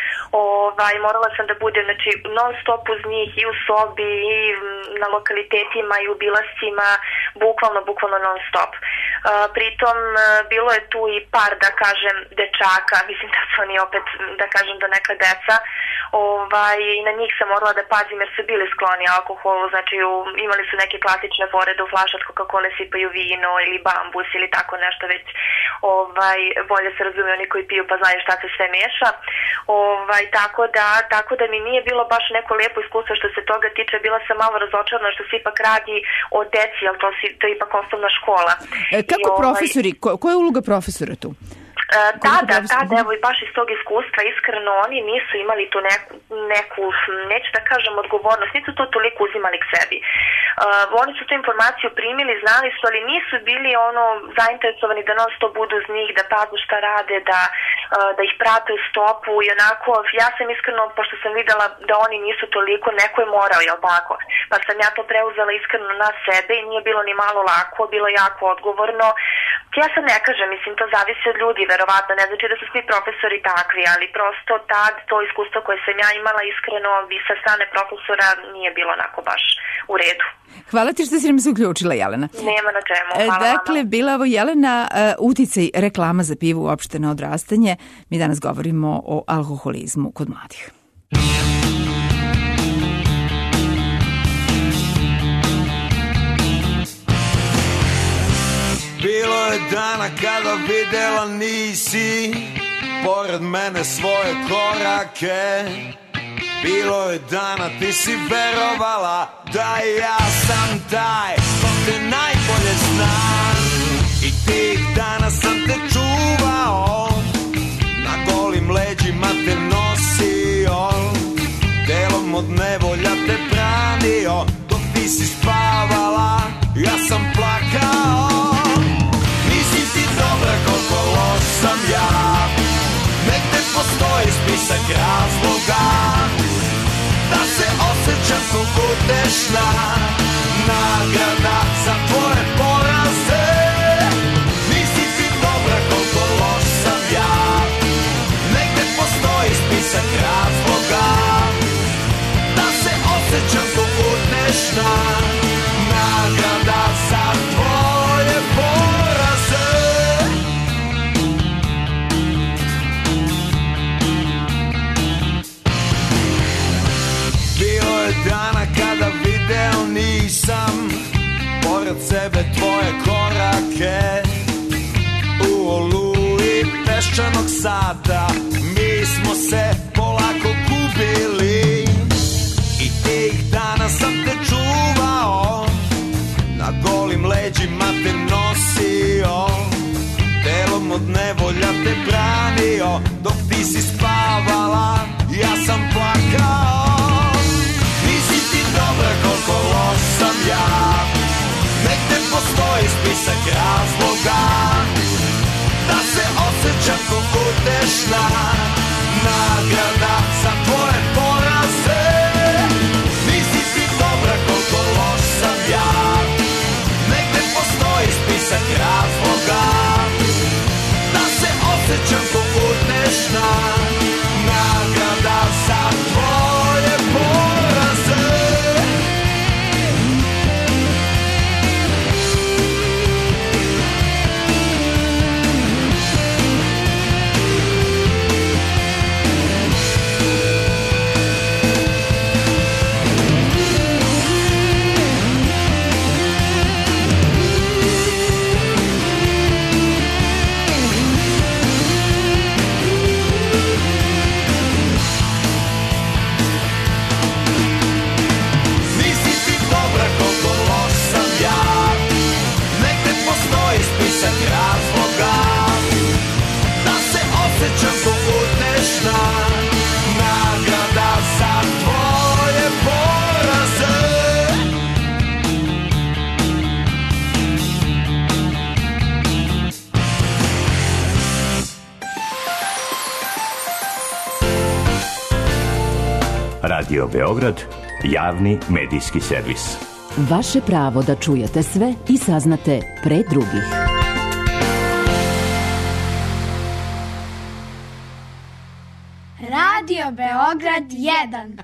Ovaj, morala sam da budem znači, non stop uz njih i u sobi i na lokalitetima i u bilascima, bukvalno, bukvalno non stop. Uh, pritom uh, bilo je tu i par, da kažem, dečaka, mislim da su oni opet, da kažem, da neka deca, ovaj, i na njih sam morala da pazim jer su bili skloni alkoholu, znači u, imali su neke klasične fore da u flašu od Coca-Cola sipaju vino ili bambus ili tako nešto već ovaj, bolje se razumiju oni koji piju pa znaju šta se sve meša. Ovaj, tako, da, tako da mi nije bilo baš neko lepo iskustvo što se toga tiče, bila sam malo razočarana što se ipak radi o deci, ali to, si, to je ipak osnovna škola. E, kako I, profesori, ko, koja je uloga profesora tu? Tada, tada, evo i baš iz tog iskustva, iskreno, oni nisu imali tu neku, neku, neću da kažem, odgovornost, nisu to toliko uzimali k sebi. Uh, oni su tu informaciju primili, znali su, ali nisu bili ono zainteresovani da non stop budu uz njih, da paznu šta rade, da, uh, da ih prate u stopu i onako, ja sam iskreno, pošto sam videla da oni nisu toliko, neko je morao, jel tako? Pa sam ja to preuzela iskreno na sebe i nije bilo ni malo lako, bilo jako odgovorno. Ja sad ne kažem, mislim, to zavisi od ljudi, verovatno, ne znači da su svi profesori takvi, ali prosto tad to iskustvo koje sam ja imala iskreno i sa strane profesora nije bilo onako baš u redu. Hvala ti što si nam se uključila, Jelena. Nema na čemu, hvala Dakle, vama. Bila ovo Jelena, uh, uticaj reklama za pivo uopšte na odrastanje. Mi danas govorimo o alkoholizmu kod mladih. Bilo je dana kada videla nisi pored mene svoje korake. Bilo je dana ti si verovala da ja sam taj ko te najbolje znam. I tih dana sam te čuvao, na golim leđima te nosio, delom od nevolja te branio. Dok ti si spavala, ja sam plakao. Dobra koliko loš sam ja, negde postoji spisak razloga da se osjećam ko utešna nagrada za tvoje poraze. Nisi ti dobra koliko loš sam ja, negde postoji spisak razloga da se osjećam ko utešna nagrada za tvoje poraze. Dana kada video nisam pored sebe tvoje korake, u oluji peščanog sata mi smo se polako gubili. I tih dana sam te čuvao, na golim leđima te nosio, delom od nevolja te branio. Dok ti si spavala, ja sam plakao. Dobra koliko loš sam ja, negde postoji spisak razloga da se osjećam ko utešna nagrada za tvoje poraze. Nisi ti dobra koliko loš sam ja, negde postoji spisak razloga da se osjećam ko utešna nagrada za tvoje poraze. Nagrada za tvoje poraze. Radio Beograd, javni medijski servis. Vaše pravo da čujete sve i saznate pre drugih. Radio Beograd jedan.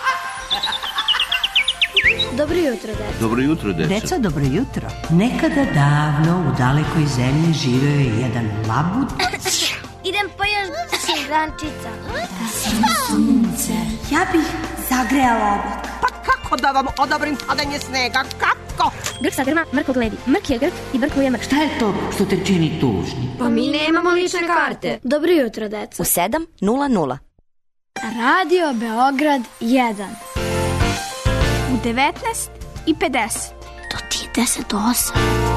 Dobro jutro, deca. Dobro jutro, deca. Deca, dobro jutro. Nekada davno u dalekoj zemlji živeo je jedan labud. Idem po još grančica. Da sam sunce, ja bih zagrejala oblak. Pa kako Kako da vam odobrim padanje snega? Kako? Grk sa grma, mrko gledi. Mrk je grk i brko je mrk. Šta je to što te čini tužni? Pa mi nemamo lične karte. Dobro jutro, deca. U sedam nula nula. Radio Beograd jedan. U devetnaest i pedeset. Do trideset osam.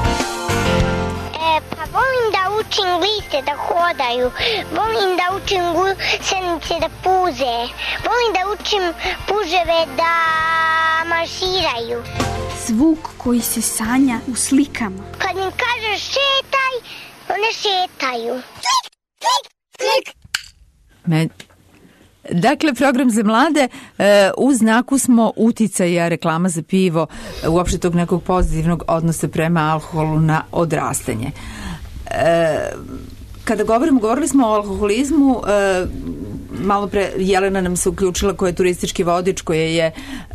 E, pa volim da učim gliste da hodaju. Volim da učim gusenice da puze. Volim da učim puževe da marširaju. Zvuk koji se sanja u slikama. Kad im kažeš šetaj, one šetaju. Klik, klik, klik. Me... Dakle, program za mlade, e, u znaku smo uticaja reklama za pivo, e, uopšte tog nekog pozitivnog odnosa prema alkoholu na odrastanje. E, kada govorimo, govorili smo o alkoholizmu, e, malo pre Jelena nam se uključila koja je turistički vodič, koja je e,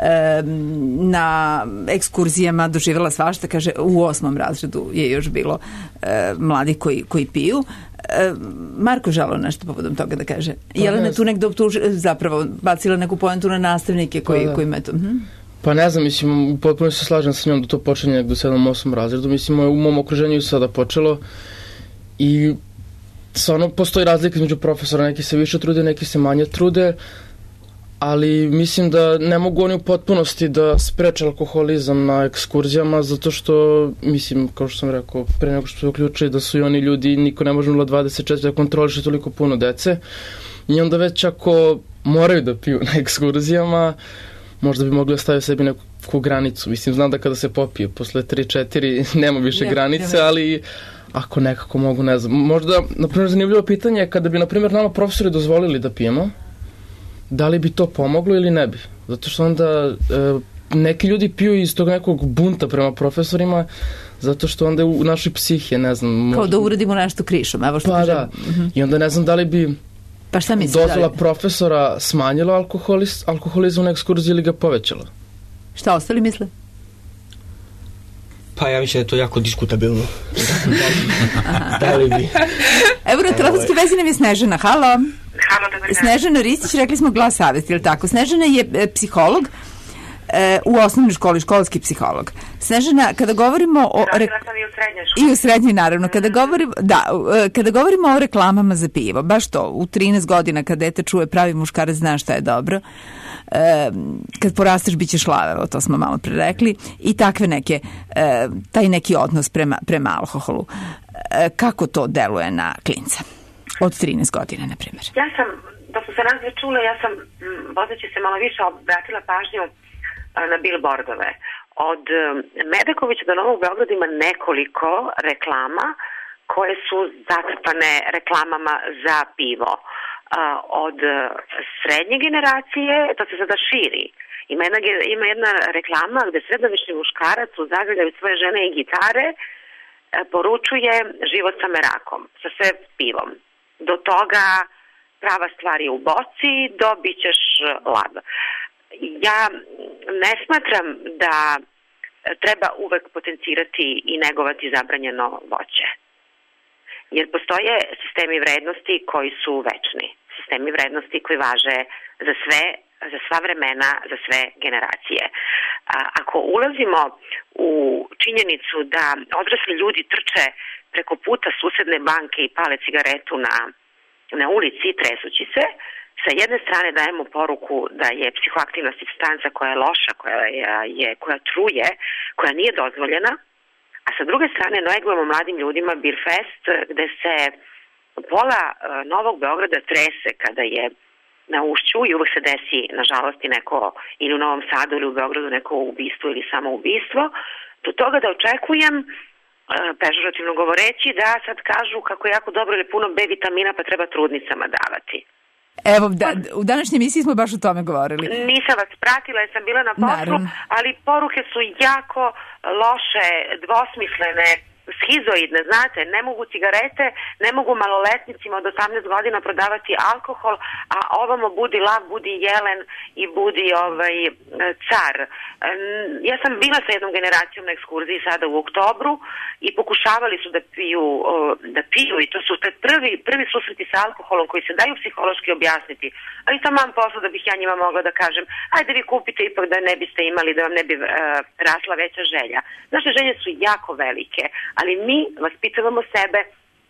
na ekskurzijama doživjela svašta, kaže u osmom razredu je još bilo e, mladi koji, koji piju. E, Marko želeo nešto povodom toga da kaže. Pa Jelena ne tu nekdo optuži, zapravo bacila neku poentu na nastavnike koji, pa koji metu. Hm? Pa ne znam, mislim, potpuno se slažem sa njom da to počinje nekdo u sedmom osmom razredu. Mislim, u mom okruženju je sada počelo i stvarno postoji razlika između profesora, neki se više trude, neki se manje trude, ali mislim da ne mogu oni u potpunosti da spreče alkoholizam na ekskurzijama, zato što, mislim, kao što sam rekao, pre nego što se uključuje da su i oni ljudi, niko ne može nula dvadeset četiri da kontroliše toliko puno dece, i onda već ako moraju da piju na ekskurzijama, možda bi mogli ostaviti sebi neku granicu. Mislim, znam da kada se popije posle tri četiri nema više ne, granice, ne, ali ako nekako mogu, ne znam. Možda, na primjer, zanimljivo pitanje je kada bi, na primjer, nama profesori dozvolili da pijemo, da li bi to pomoglo ili ne bi? Zato što onda e, neki ljudi piju iz tog nekog bunta prema profesorima, zato što onda u našoj psihi, ne znam... Možda... Kao da uradimo nešto krišom, evo što pa kažem. Da, uh-huh. I onda ne znam da li bi pa šta misli, dozvola da li... profesora smanjila alkoholis, alkoholizam na ekskurziji ili ga povećala? Šta ostali misle? Pa ja mislim da je to jako diskutabilno. Da li bi... Evo na telefonskoj vezi nam je Snežana. Halo. Halo, dobar dan. Snežana Ristić, rekli smo Glas savesti, ili tako? Snežana je e, psiholog e, u osnovnoj školi, školski psiholog. Snežana, kada govorimo o... Radila sam i u srednjoj školi. I u srednjoj, naravno. Kada govorimo, da, kada govorimo o reklamama za pivo, baš to, u trinaest godina kad dete čuje pravi muškarac zna šta je dobro, e, kad porasteš bit ćeš lavevo, to smo malo pre rekli, i takve neke, e, taj neki odnos prema, prema alkoholu. E, kako to deluje na klinca? Od trinaest godina, na primjer. Ja sam, da su se nas dve čule, ja sam, vozeći se malo više, obratila pažnju na billboardove. Od Medakovića do Novog Beograda ima nekoliko reklama koje su zatrpane reklamama za pivo. Od srednje generacije, to se sada širi. Ima jedna, ima jedna reklama gde sredovečni muškarac u zagrljaju svoje žene i gitare poručuje život sa merakom, sa sve pivom. Do toga prava stvar je u boci, dobit ćeš lav. Ja ne smatram da treba uvek potencirati i negovati zabranjeno voće. Jer postoje sistemi vrednosti koji su večni. Sistemi vrednosti koji važe za sve, za sva vremena, za sve generacije. A, ako ulazimo u činjenicu da odrasli ljudi trče preko puta susedne banke i pale cigaretu na, na ulici tresući se, sa jedne strane dajemo poruku da je psihoaktivna supstanca koja je loša, koja, je, koja truje, koja nije dozvoljena, a sa druge strane negujemo mladim ljudima Beer Fest, gde se pola Novog Beograda trese kada je na ušću i uvek se desi, nažalost, i neko ili u Novom Sadu ili u Beogradu neko ubistvo ili samo ubistvo, do toga da očekujem, pežorativno govoreći, da sad kažu kako je jako dobro ili puno B vitamina pa treba trudnicama davati. Evo, da, u današnjoj emisiji smo baš o tome govorili. Nisam vas pratila jer sam bila na poslu, ali poruke su jako loše, dvosmislene, schizoidne, znate, ne mogu cigarete, ne mogu maloletnicima od osamnaest godina prodavati alkohol, a ovamo budi lav, budi jelen i budi ovaj car. Ja sam bila sa jednom generacijom na ekskurziji sada u oktobru i pokušavali su da piju, da piju piju i to su te prvi, prvi susreti sa alkoholom koji se daju psihološki objasniti, ali taman posla da bih ja njima mogla da kažem ajde vi kupite ipak da ne biste imali, da vam ne bi uh, rasla veća želja. Naše želje su jako velike, ali mi vaspitavamo sebe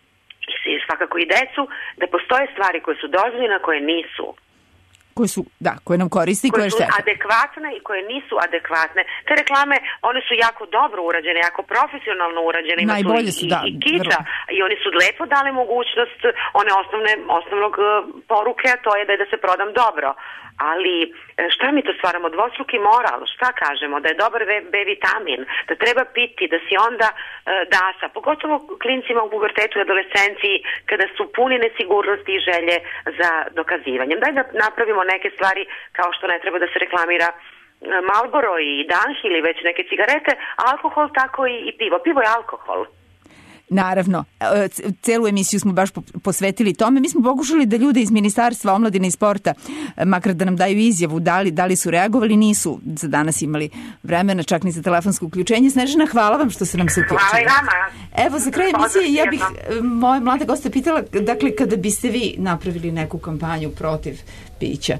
i svakako i decu da postoje stvari koje su dozvoljene, koje nisu. Koje su, da, koje nam koriste i koje, koje su štete. Adekvatne i koje nisu adekvatne. Te reklame, one su jako dobro urađene, jako profesionalno urađene. Ima Najbolje su su, i, da. i kiča. I oni su lepo dali mogućnost one osnovne, osnovnog poruke, a to je da je da se prodam dobro. Ali šta mi to stvaramo? Dvostruki moral, šta kažemo? Da je dobar B vitamin, da treba piti, da si onda e, dasa, pogotovo klincima u pubertetu i adolescenciji kada su puni nesigurnosti i želje za dokazivanjem. Daj da napravimo neke stvari kao što ne treba da se reklamira Marlboro i Dunhill ili već neke cigarete, alkohol tako i, i pivo. Pivo je alkohol. Naravno, celu emisiju smo baš posvetili tome. Mi smo pokušali da ljude iz Ministarstva omladine i sporta, makar da nam daju izjavu da li, da li su reagovali, nisu za danas imali vremena, čak ni za telefonsko uključenje. Snežana, hvala vam što ste nam se uključili. Hvala i vama. Evo, za kraj emisije, ja bih moje mlade goste pitala, dakle, kada biste vi napravili neku kampanju protiv pića,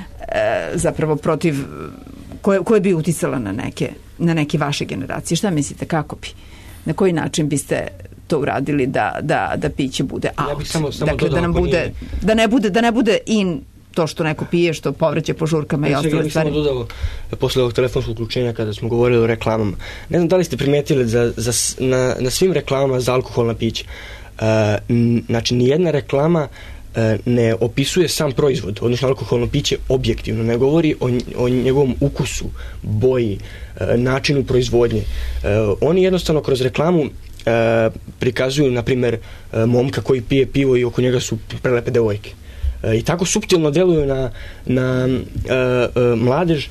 zapravo protiv, koje, koje bi uticala na neke, na neke vaše generacije, šta mislite, kako bi? Na koji način biste to uradili da, da, da piće bude out? Ja bih samo, samo dakle, dodao, da nam bude, nije... da ne bude, da ne bude in to što neko pije, što povreće po žurkama ja, i ostale stvari. Ja bih samo dodao, posle ovog telefonskog uključenja kada smo govorili o reklamama, ne znam da li ste primetili za, za, na, na svim reklamama za alkoholna pića, uh, n, znači nijedna reklama ne opisuje sam proizvod, odnosno alkoholno piće objektivno, ne govori o, o njegovom ukusu, boji, načinu proizvodnje. Oni jednostavno kroz reklamu prikazuju, na primjer, momka koji pije pivo i oko njega su prelepe devojke. I tako suptilno deluju na, na mladež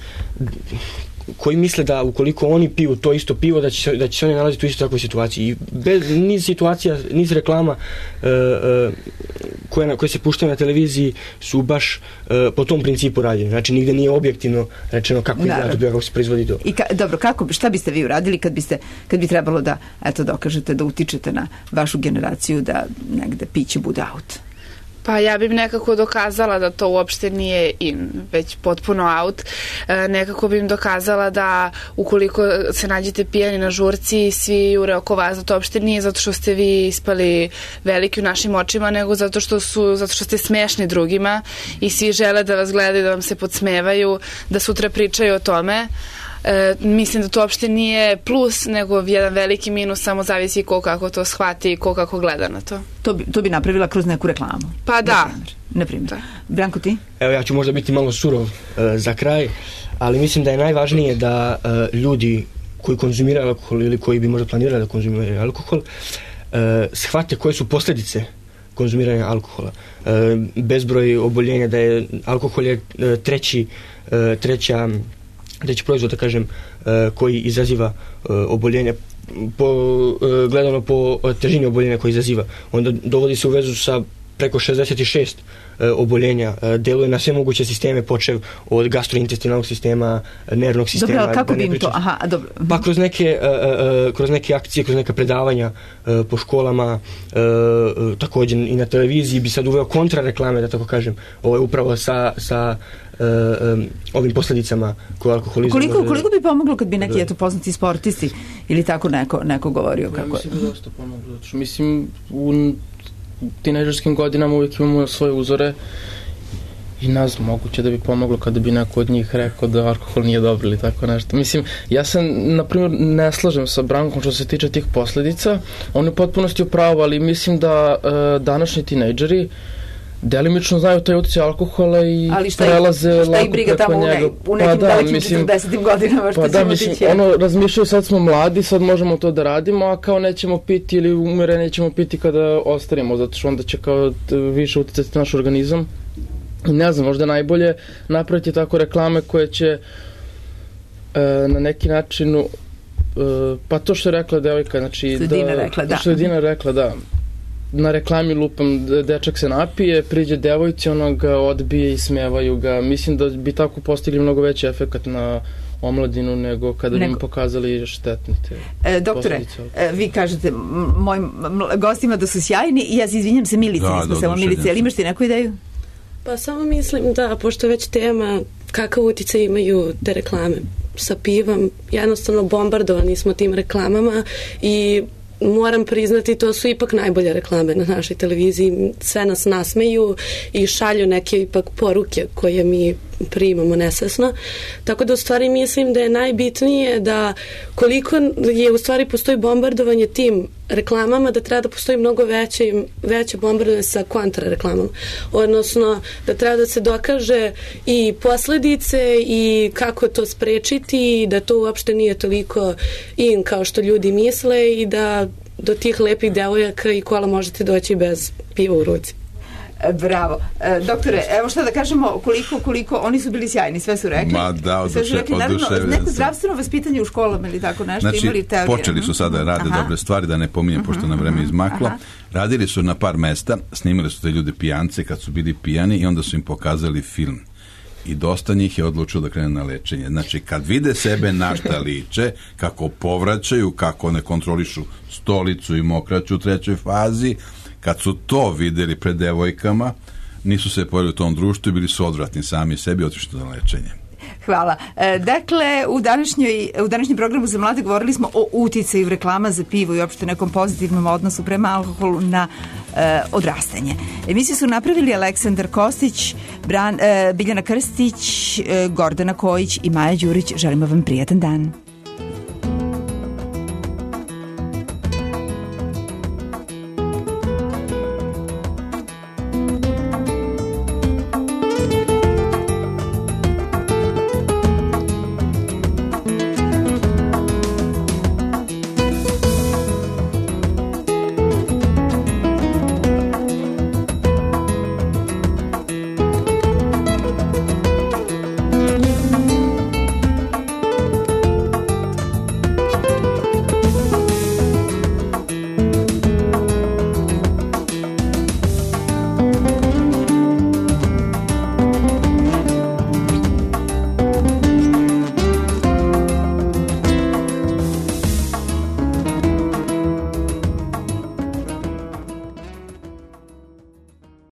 koji misle da ukoliko oni piju to isto pivo, da će se, da će se oni nalaziti u istoj takvoj situaciji. I bez niz situacija, niz reklama uh, uh, koje, na, koje se puštaju na televiziji su baš uh, po tom principu rađene. Znači, nigde nije objektivno rečeno kako izgleda to, kako se proizvodi to. I ka, dobro, kako, šta biste vi uradili kad biste, kad bi trebalo da, eto, dokažete, da utičete na vašu generaciju da negde piće bude out? Pa ja bih nekako dokazala da to uopšte nije in, već potpuno out. E, nekako bih im dokazala da ukoliko se nađete pijani na žurci, svi jure oko vas, da to uopšte nije zato što ste vi ispali veliki u našim očima, nego zato što su, zato što ste smešni drugima i svi žele da vas gledaju, da vam se podsmevaju, da sutra pričaju o tome. E, mislim da to uopšte nije plus, nego jedan veliki minus, samo zavisi ko kako to shvati i ko kako gleda na to. To bi, to bi napravila kroz neku reklamu? Pa da. Na primjer. Branko, ti? Evo, ja ću možda biti malo surov uh, za kraj, ali mislim da je najvažnije da uh, ljudi koji konzumiraju alkohol ili koji bi možda planirali da konzumiraju alkohol uh, shvate koje su posljedice konzumiranja alkohola. Uh, bezbroj oboljenja, da je alkohol je uh, treći, uh, treća treći proizvod, da kažem, uh, koji izaziva uh, oboljenje, po, uh, gledano po težini oboljenja koji izaziva. Onda dovodi se u vezu sa preko šezdeset šest uh, oboljenja, uh, deluje na sve moguće sisteme, počev od gastrointestinalnog sistema, nervnog sistema. Dobro, ali kako da bi im to? Aha, dobro. Pa kroz neke, uh, uh, kroz neke akcije, kroz neka predavanja uh, po školama, uh, uh, također i na televiziji bi sad uveo kontrareklame, da tako kažem, ovo je upravo sa, sa Uh, um, ovim posljedicama koje alkoholizam... Koliko, koliko bi pomoglo kad bi neki eto, poznati sportisti ili tako neko, neko govorio? Kako ja mislim da dosta pomoglo. Mislim, u tinejdžerskim godinama uvijek imamo svoje uzore i ne znam, moguće da bi pomoglo kada bi neko od njih rekao da alkohol nije dobro ili tako nešto. Mislim, ja se, na primjer, ne slažem sa Brankom što se tiče tih posledica. On je u potpunosti upravo, ali mislim da uh, današnji tinejdžeri delimično znaju taj utjecaj alkohola i šta prelaze i, šta lako i briga preko tamo njega. U, ne, u nekim pa dalekim četrdesetim godinama što pa ćemo da, mislim, tići. Ono, razmišljaju sad smo mladi, sad možemo to da radimo, a kao nećemo piti ili umire nećemo piti kada ostarimo, zato što onda će kao više utjecati naš organizam. I ne znam, možda najbolje napraviti tako reklame koje će e, na neki način e, pa to što je rekla devojka, znači što je Dina rekla, da. Što je Dina rekla, da. Na reklami lupam, dečak se napije, priđe devojci, ono ga odbije i smevaju ga. Mislim da bi tako postigli mnogo veći efekat na omladinu, nego kada bi Nego- im pokazali štetne te E, doktore, posledice. e, vi kažete m- mojim m- gostima da su sjajni i ja se izvinjam se Milici, Da, nismo da, samo oduševljen Milici, ali sam. imaš ti neku ideju? Pa samo mislim da, pošto je već tema kakav utjecaj imaju te reklame sa pivom, jednostavno bombardovani smo tim reklamama i moram priznati, to su ipak najbolje reklame na našoj televiziji. Sve nas nasmeju i šalju neke ipak poruke koje mi primamo nesvesno. Tako da u stvari mislim da je najbitnije da koliko je u stvari postoji bombardovanje tim reklamama, da treba da postoji mnogo veće, veće bombardovanje sa kontra reklamama. Odnosno da treba da se dokaže i posledice i kako to sprečiti i da to uopšte nije toliko in kao što ljudi misle i da do tih lepih devojaka i kola možete doći bez piva u ruci. E, Bravo. E, doktore, evo šta da kažemo, koliko, koliko, oni su bili sjajni, sve su rekli. Ma da, Sve su oduše- rekli, naravno, oduševljen neko sam. zdravstveno vaspitanje u školama ili tako nešto, Znači, imali teorije. počeli su sada da rade Aha. dobre stvari, da ne pominjem, pošto nam vreme izmaklo. aha. Radili su na par mesta, snimali su te ljude pijance kad su bili pijani i onda su im pokazali film. I dosta njih je odlučilo da krene na lečenje. Znači, kad vide sebe na šta liče, kako povraćaju, kako ne kontrolišu stolicu i mokraću u trećoj fazi, kad su to videli pred devojkama, nisu se pojavili u tom društvu i bili su odvratni sami sebi i otišli na lečenje. Hvala. E, dakle, u, današnjoj, u današnjem programu za mlade govorili smo o uticaju reklama za pivo i uopšte nekom pozitivnom odnosu prema alkoholu na e, odrastanje. Emisiju su napravili Aleksandar Kostić, Bran, e, Biljana Krstić, e, Gordana Kojić i Maja Đurić. Želimo vam prijatan dan.